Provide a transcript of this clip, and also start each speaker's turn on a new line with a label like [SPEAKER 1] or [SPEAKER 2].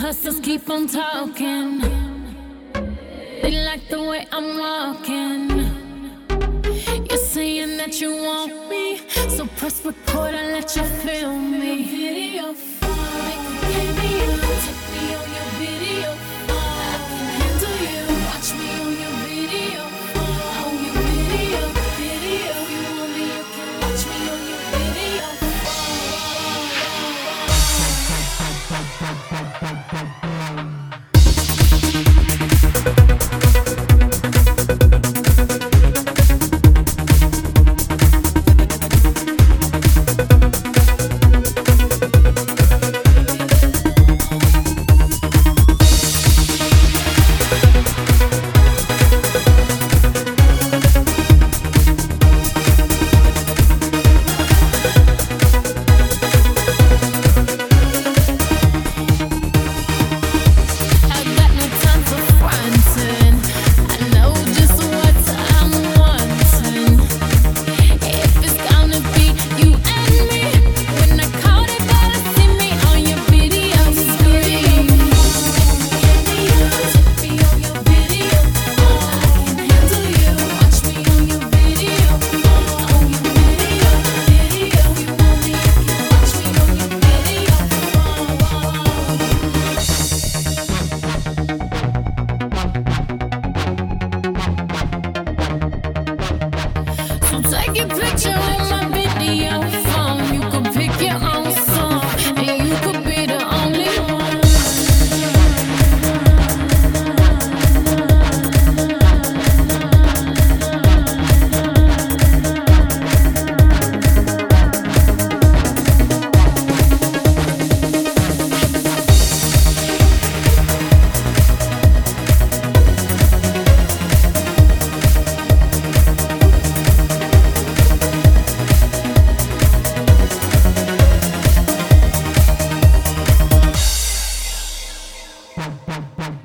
[SPEAKER 1] hustlers keep on talking. They like the way I'm walking. You're saying that you want me, so press record and let you feel me. Video phone, make a cameo. Take me on your video phone. I can handle you. Watch me on your video phone. On your video. If you want me, you can watch me on your video take a picture on my video phone. You could pick your own song, and you could be the only one.
[SPEAKER 2] Bum, bum, bum.